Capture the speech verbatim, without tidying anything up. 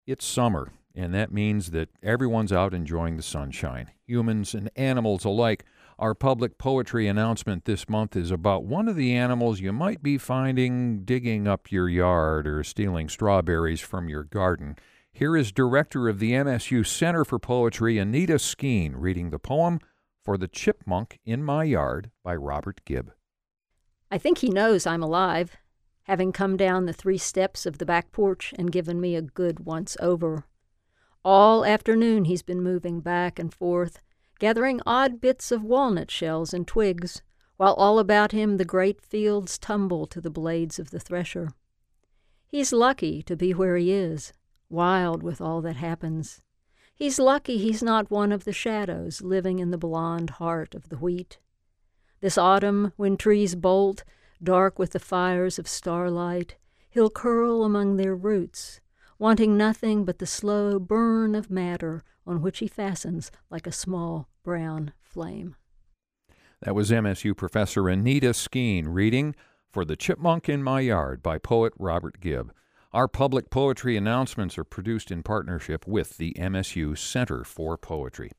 It's summer, and that means that everyone's out enjoying the sunshine, humans and animals alike. Our public poetry announcement this month is about one of the animals you might be finding digging up your yard or stealing strawberries from your garden. Here is director of the M S U Center for Poetry, Anita Skeen, reading the poem For the Chipmunk in My Yard by Robert Gibb. I think he knows I'm alive, having come down the three steps of the back porch and given me a good once-over. All afternoon he's been moving back and forth, gathering odd bits of walnut shells and twigs, while all about him the great fields tumble to the blades of the thresher. He's lucky to be where he is, wild with all that happens. He's lucky he's not one of the shadows living in the blond heart of the wheat. This autumn, when trees bolt, dark with the fires of starlight, he'll curl among their roots, wanting nothing but the slow burn of matter on which he fastens like a small brown flame. That was M S U professor Anita Skeen reading For the Chipmunk in My Yard by poet Robert Gibb. Our public poetry announcements are produced in partnership with the M S U Center for Poetry.